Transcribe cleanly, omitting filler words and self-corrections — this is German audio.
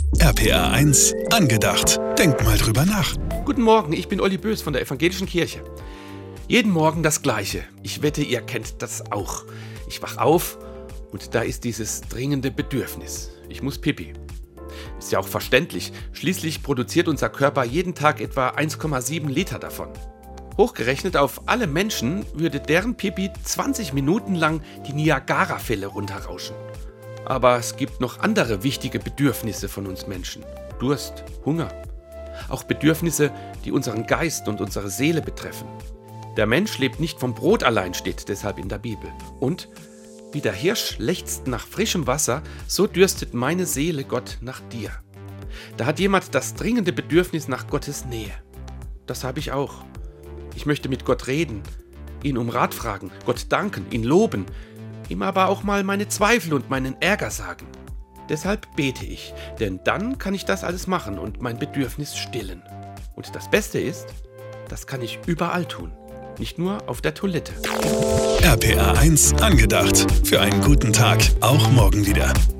RPR 1 angedacht. Denk mal drüber nach. Guten Morgen, ich bin Olli Bös von der Evangelischen Kirche. Jeden Morgen das Gleiche. Ich wette, ihr kennt das auch. Ich wach auf und da ist dieses dringende Bedürfnis. Ich muss Pipi. Ist ja auch verständlich. Schließlich produziert unser Körper jeden Tag etwa 1,7 Liter davon. Hochgerechnet auf alle Menschen würde deren Pipi 20 Minuten lang die Niagara-Fälle runterrauschen. Aber es gibt noch andere wichtige Bedürfnisse von uns Menschen. Durst, Hunger. Auch Bedürfnisse, die unseren Geist und unsere Seele betreffen. Der Mensch lebt nicht vom Brot allein, steht deshalb in der Bibel. Und wie der Hirsch lechzt nach frischem Wasser, so dürstet meine Seele Gott nach dir. Da hat jemand das dringende Bedürfnis nach Gottes Nähe. Das habe ich auch. Ich möchte mit Gott reden, ihn um Rat fragen, Gott danken, ihn loben, ihm aber auch mal meine Zweifel und meinen Ärger sagen. Deshalb bete ich, denn dann kann ich das alles machen und mein Bedürfnis stillen. Und das Beste ist, das kann ich überall tun, nicht nur auf der Toilette. RPR 1 angedacht. Für einen guten Tag, auch morgen wieder.